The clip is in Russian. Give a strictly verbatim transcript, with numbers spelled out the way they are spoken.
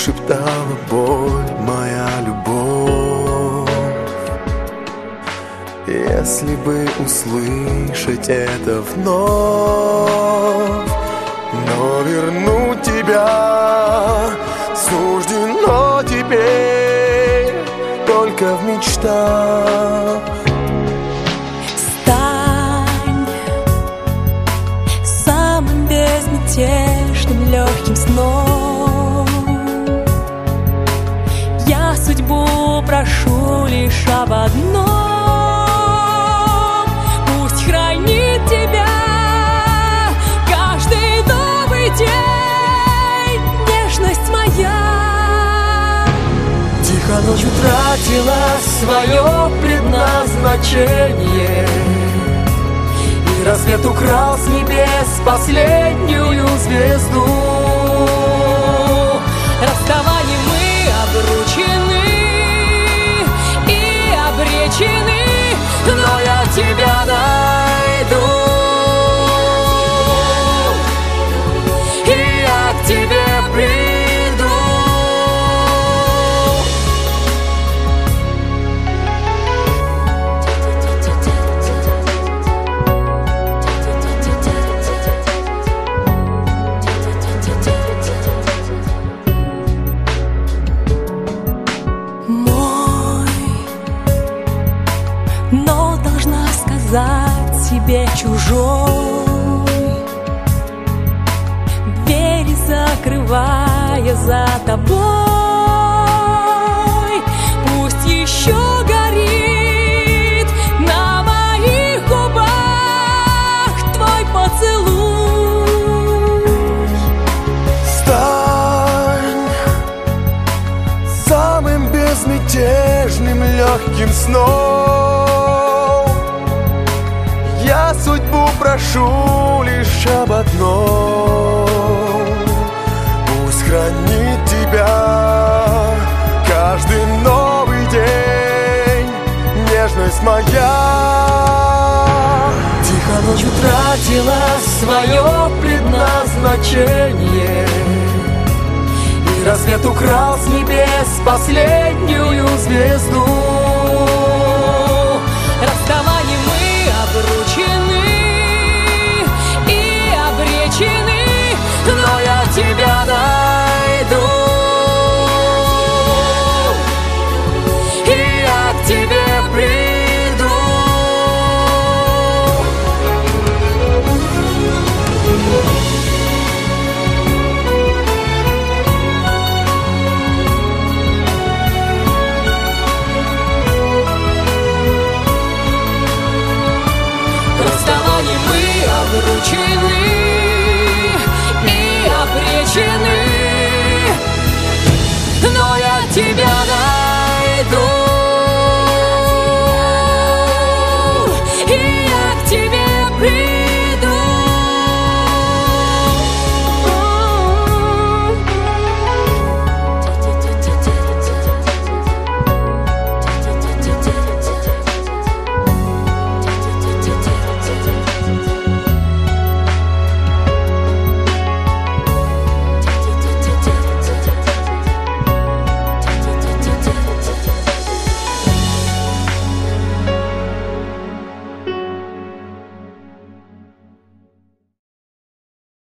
шептала боль, моя любовь. Если бы услышать это вновь, но вернуть тебя суждено теперь только в мечтах. Стань самым безмятежным легким сном. Я судьбу прошу лишь об одном: пусть хранит тебя каждый новый день, нежность моя. Тихо ночь утратила свое предназначение, и рассвет украл с небес последнюю звезду. Расставанием мы обручены и обречены, но я тебя найду, и я к тебе приду. но должна сказать себе чужой, двери закрывая за тобой. Пусть еще горит на моих губах твой поцелуй. Стань самым безмятежным легким сном. Я судьбу прошу лишь об одном: пусть хранит тебя каждый новый день, нежность моя. Тихо ночь утратила свое предназначение, и рассвет украл с небес последнюю звезду. Расставанием мы обручены и обречены, но я тебя найду, и я к тебе приду. расставанием мы обручены и обречены.